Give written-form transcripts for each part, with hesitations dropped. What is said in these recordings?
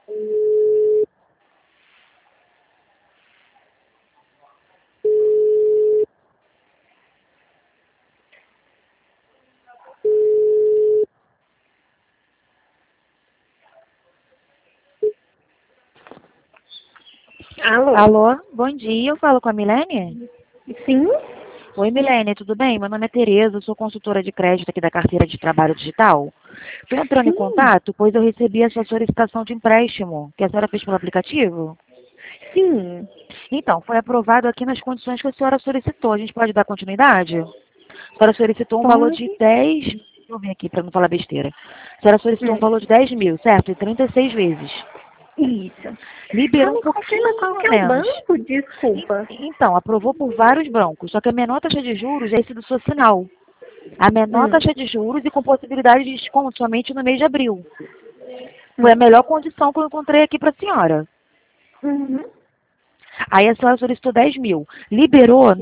Alô? Alô, bom dia, eu falo com a Milene? Sim? Oi, Milene, tudo bem? Meu nome é Tereza, eu sou consultora de crédito aqui da carteira de trabalho digital. Estou entrando em Sim. contato, pois eu recebi a sua solicitação de empréstimo, que a senhora fez pelo aplicativo. Sim. Então, foi aprovado aqui nas condições que a senhora solicitou. A gente pode dar continuidade? A senhora solicitou um valor de Pode? 10. Deixa eu ver aqui para não falar besteira. A senhora solicitou um valor de 10 mil, certo? Em 36 vezes. Isso. Só Liberou um me confirma qual que pouquinho é o menos. banco? Desculpa. Então, aprovou por vários bancos, só que a menor taxa de juros é esse do seu sinal. A menor Hum. taxa de juros e com possibilidade de desconto somente no mês de abril. Foi a Hum. melhor condição que eu encontrei aqui para a senhora. Uhum. Aí a senhora solicitou 10 mil. Liberou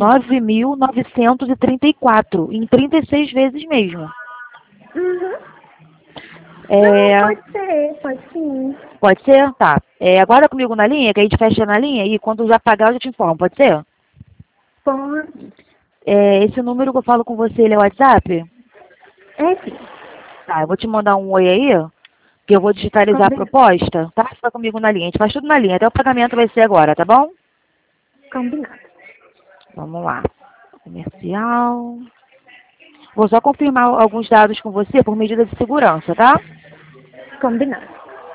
9.934 em 36 vezes mesmo. Uhum. Não, É, pode ser. Pode sim. pode ser? Tá. Aguarda comigo na linha, que a gente fecha na linha e quando já pagar eu já te informo, pode ser? Pode. Esse número que eu falo com você, ele é o WhatsApp? É sim. Tá, eu vou te mandar um oi aí, que eu vou digitalizar a Combinado. proposta, tá? Fica comigo na linha. A gente faz tudo na linha, até o pagamento vai ser agora, tá bom? Combinado. Vamos lá. Comercial. Vou só confirmar alguns dados com você por medida de segurança, tá? Combinado.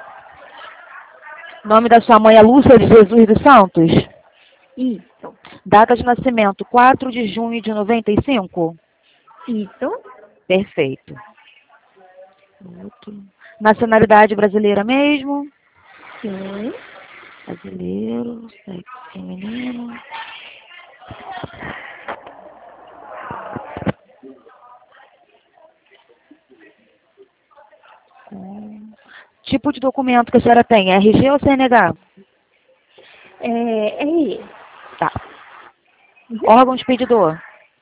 Nome da sua mãe é Lúcia de Jesus dos Santos. Isso. Data de nascimento, 4 de junho de 95. Isso. Perfeito. Nacionalidade brasileira mesmo. Sim. Brasileiro, sexo feminino. Tipo de documento que a senhora tem, RG ou CNH? É RE. Tá. Órgão expedidor.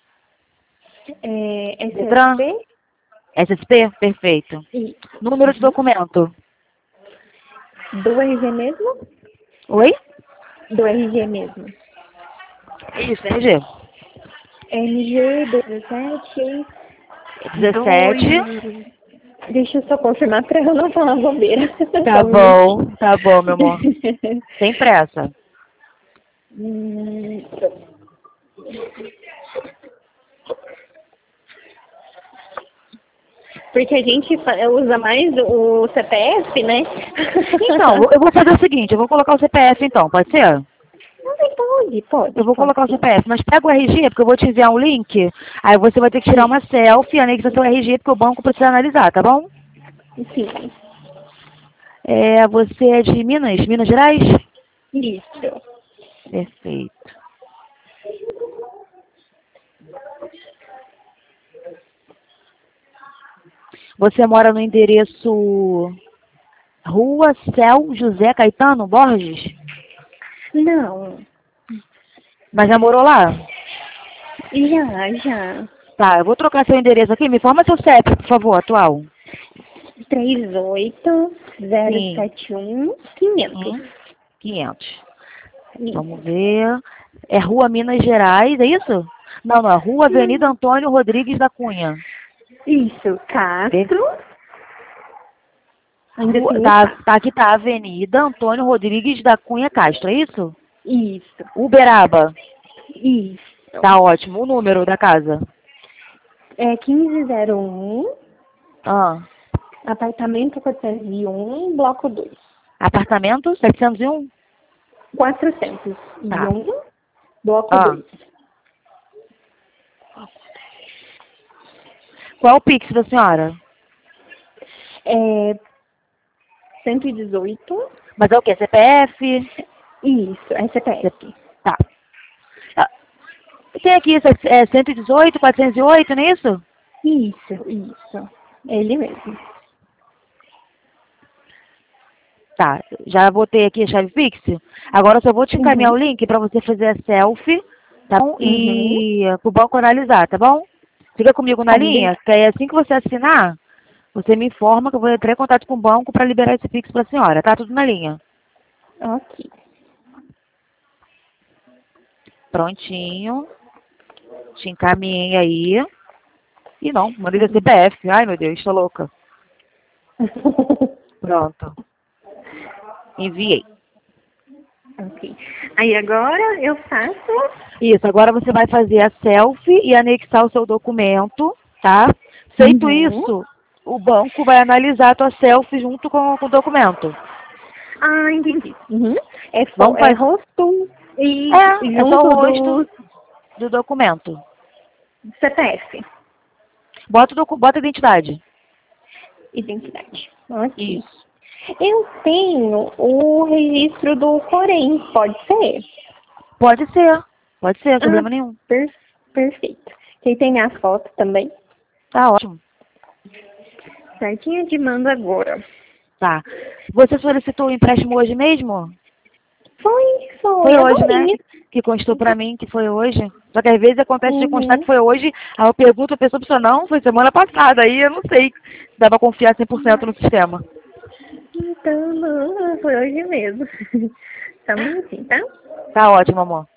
Detran? SSP? SSP? Perfeito. E Número de documento. do RG mesmo? Oi? Do RG mesmo. Isso, RG. MG 17 17. 2. Deixa eu só confirmar para eu não falar bobeira. Só um minutinho. Tá bom, meu amor. Sem pressa. Hum, Porque a gente usa mais o CPF, né? Então, eu vou fazer o seguinte, eu vou colocar o CPF então, pode ser? Pode, Eu vou pode colocar o sim. CPF, mas pega o RG, porque eu vou te enviar um link, aí você vai ter que tirar uma selfie, anexa seu RG, porque o banco precisa analisar, tá bom? Sim. Você é de Minas Gerais? Isso. Perfeito. Você mora no endereço Rua Céu José Caetano Borges? Não. Mas já morou lá? Já. Tá, eu vou trocar seu endereço aqui. Me informa seu CEP, por favor, atual. 38 Sim. 071 500. 500. Isso. Vamos ver. É Rua Minas Gerais, é isso? Não, não, é Rua Avenida Antônio Rodrigues da Cunha. Isso. Per- Castro. Ainda tem o tá Castro. aqui, tá Avenida Antônio Rodrigues da Cunha Castro, é isso? Isso. Uberaba. Isso. Tá ótimo. O número da casa? É 1501, Ah, apartamento 401, bloco 2. apartamento 701? 401, Tá. bloco Ah, 2. qual é o Pix da senhora? É 118. Mas é o quê? CPF? Isso, é CPF. Tá. Ah, tem aqui, 118, 408, não é isso? Isso. É ele mesmo. Tá, já botei aqui a chave Pix. Agora eu só vou te encaminhar o Uhum. link para você fazer a selfie, tá bom? Uhum. E pro banco analisar, tá bom? Fica comigo na linha, Combinado. que aí assim que você assinar, Você me informa que eu vou entrar em contato com o banco para liberar esse Pix para a senhora. Tá tudo na linha. Ok. Prontinho. Te encaminhei aí. E não, mandei da CPF. Ai, meu Deus, tô louca. Pronto. Enviei. Ok. Aí agora eu faço. Isso, agora você vai fazer a selfie e anexar o seu documento, tá? Feito Uhum. isso, o banco vai analisar a tua selfie junto com o documento. Ah, entendi. Uhum. É, Vamos é fazer. rosto e É só o junto rosto do do documento. CPF. Bota a identidade. Identidade. Ok. Isso. Eu tenho o registro do Corém, pode ser? Pode ser. Pode ser, Ah, problema nenhum. per perfeito. Quem tem minhas fotos também. Tá ótimo. Certinho de mando agora. Tá. Você solicitou o empréstimo hoje mesmo? Foi Foi hoje, né? agorinha. Que constou pra mim que foi hoje. Só que às vezes acontece de constar que Uhum. foi hoje, aí eu pergunto a pessoa, não, foi semana passada, aí eu não sei se dá pra confiar 100% no sistema. Então, não, foi hoje mesmo. Só um minutinho, tá? Tá ótimo, amor.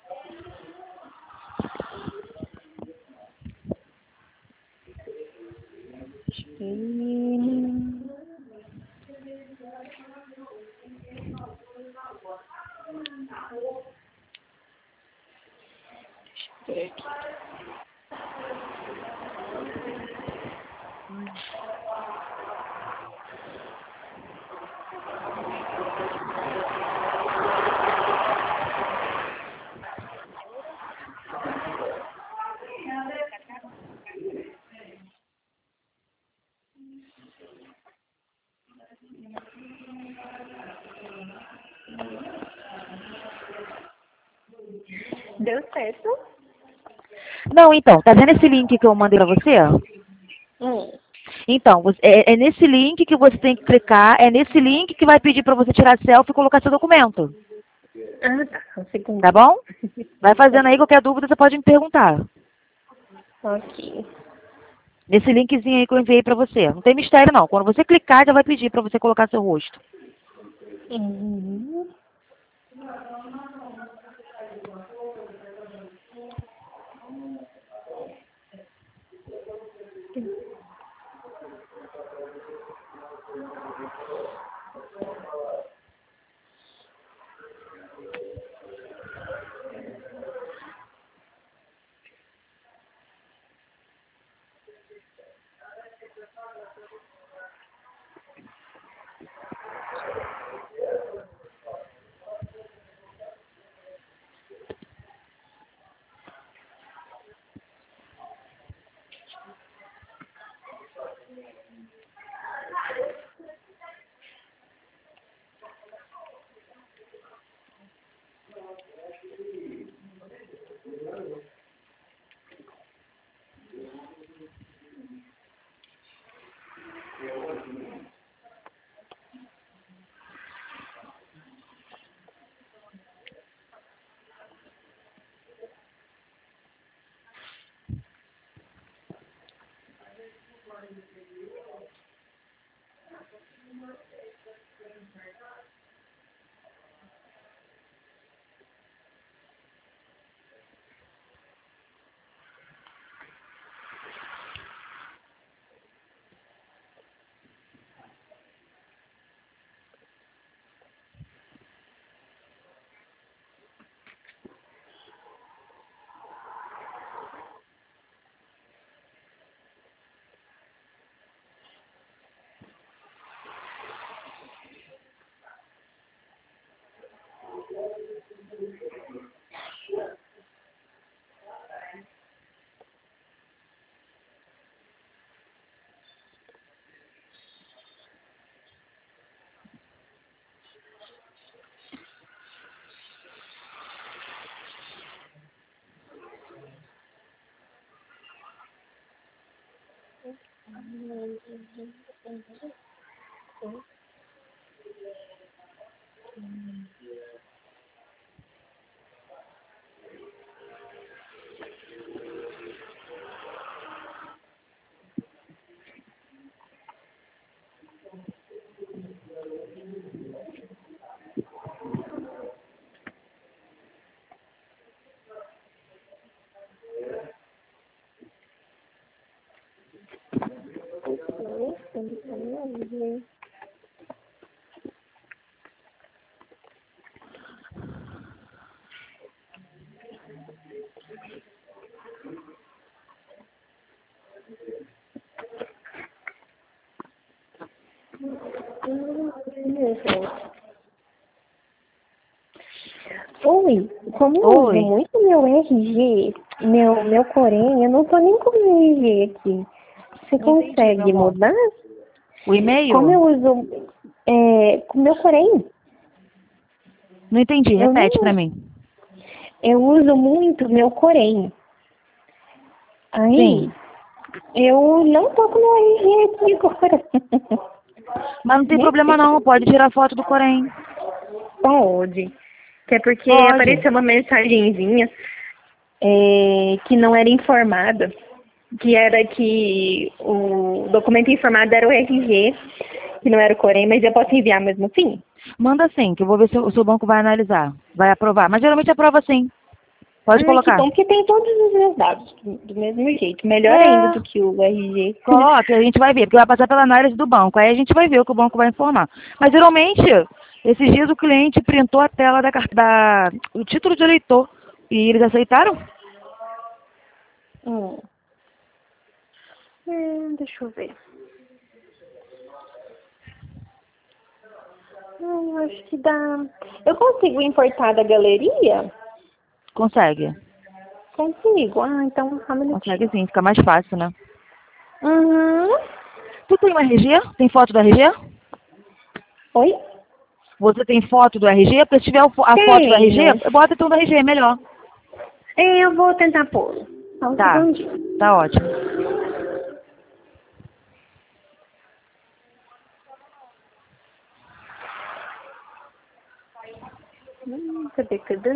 E... Deu certo? Não, então, tá vendo esse link que eu mandei pra você? Hum. Então, é nesse link que você tem que clicar, é nesse link que vai pedir pra você tirar selfie e colocar seu documento. Ah, tá. Um Tá segundinho. bom? Vai fazendo aí, qualquer dúvida você pode me perguntar. Ok. Nesse linkzinho aí que eu enviei pra você. Não tem mistério, não. Quando você clicar, já vai pedir pra você colocar seu rosto. Uhum. Oi, como eu uso Oi. muito meu RG, meu Corém, eu não tô nem com o meu RG aqui. Você Não entendi, meu consegue amor. mudar? O Como e-mail? eu uso com meu Corém, Não entendi. eu Repete pra não, mim. eu uso muito meu Corém. Aí, Sim. eu não tô com meu RG aqui agora. Mas não tem Nem sei problema o que não. Pode tirar foto do Corém. pode. Que é porque Pode. apareceu uma mensagenzinha que não era informada, que era que o documento informado era o RG, que não era o Corém, mas eu posso enviar mesmo assim? Manda sim, que eu vou ver se o seu banco vai analisar. Vai aprovar. Mas geralmente aprova sim. Pode Ai, que colocar. bom, porque tem todos os meus dados do mesmo jeito. Melhor ainda É. do que o RG. Coloque, a gente vai ver, porque vai passar pela análise do banco. Aí a gente vai ver o que o banco vai informar. Mas geralmente, esses dias o cliente printou a tela o título de eleitor. E eles aceitaram? Hum. Deixa eu ver. Acho que dá. Eu consigo importar da galeria? Consegue. Consigo. Ah, então só um Consegue minutinho. sim, fica mais fácil, né? Uhum. Tu tem um RG? Tem foto do RG? Oi? Você tem foto do RG? Porque se tiver a foto do RG, Tenho. bota então do RG, é melhor. Eu vou tentar pôr. Só um Tá, segundinho. tá ótimo. Cadê?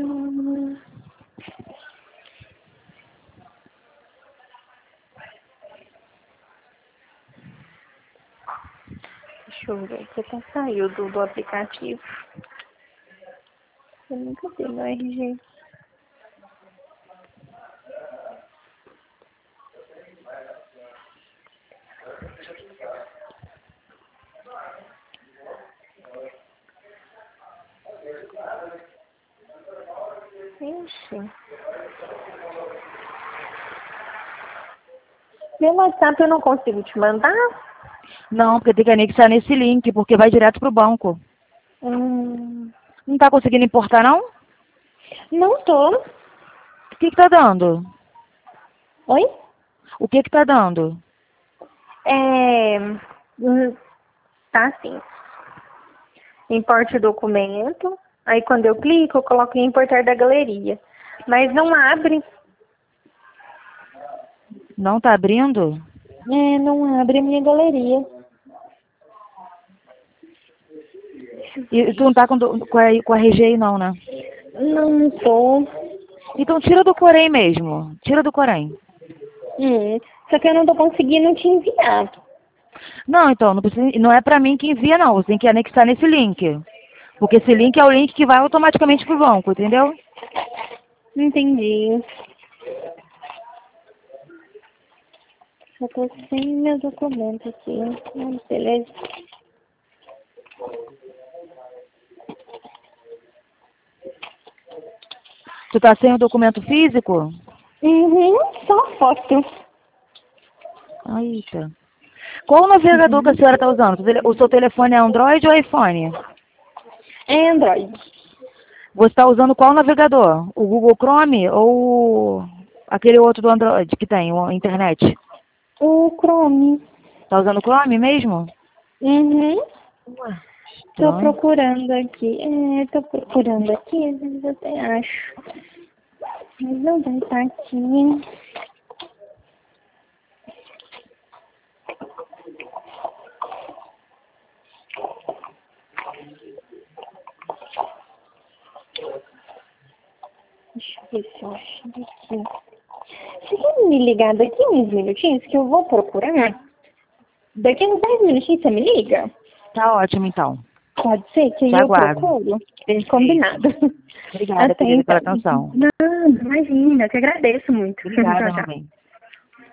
Deixa eu ver. Você até saiu do aplicativo. Eu nunca vi no RG. Ixi. Meu WhatsApp eu não consigo te mandar? Não, porque tem que anexar nesse link, porque vai direto pro banco. Hum, Não tá conseguindo importar, não? não tô. O que que tá dando? Oi? O que que tá dando? É, tá assim. Importe o documento. Aí quando eu clico, eu coloco em importar da galeria. Mas não abre. Não tá abrindo? Não abre a minha galeria. E tu não tá com a RG aí não, né? Não tô. Então tira do Corém mesmo. Tira do Corém. Só que eu não tô conseguindo te enviar. Não, então, não, precisa, não é pra mim que envia, não. Você tem que anexar nesse link. Porque esse link é o link que vai automaticamente pro banco, entendeu? Entendi. Eu tô sem meu documento aqui. Beleza. Tu tá sem o documento físico? Uhum, só foto. Eita. Qual o navegador que a senhora está usando? O seu telefone é Android ou iPhone? É Android. Você está usando qual navegador? O Google Chrome ou aquele outro do Android que tem, a internet? O Chrome. Está usando o Chrome mesmo? Uhum. Ué, Tô estranho. procurando aqui. Tô procurando aqui, às vezes eu até acho. Mas não vai estar aqui. Deixa eu ver se eu acho aqui. Você quer me ligar daqui uns minutinhos que eu vou procurar? Daqui uns 10 minutinhos você me liga? Tá ótimo, então. Pode ser que Te aí eu aguardo. procuro? Perfeito. Combinado. Obrigada, Até querida, então. pela atenção. Não, imagina, eu que agradeço muito. Obrigada, Tchau, tchau. mamãe.